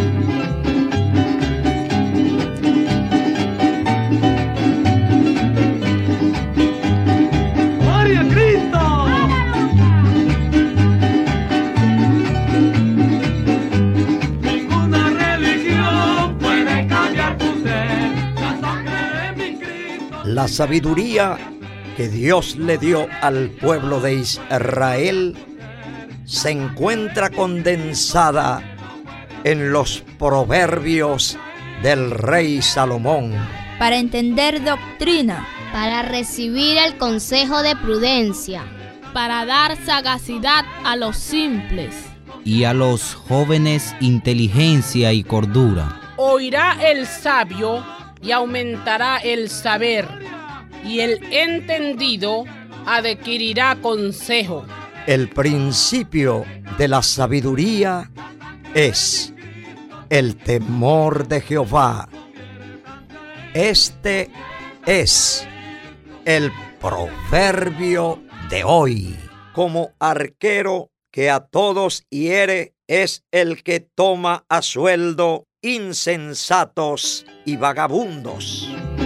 La sabiduría que Dios le dio al pueblo de Israel se encuentra condensada en los proverbios del rey Salomón. Para entender doctrina, para recibir el consejo de prudencia, para dar sagacidad a los simples, y a los jóvenes inteligencia y cordura. Oirá el sabio y aumentará el saber, y el entendido adquirirá consejo. El principio de la sabiduría es el temor de Jehová. Este es el proverbio de hoy. Como arquero que a todos hiere es el que toma a sueldo insensatos y vagabundos.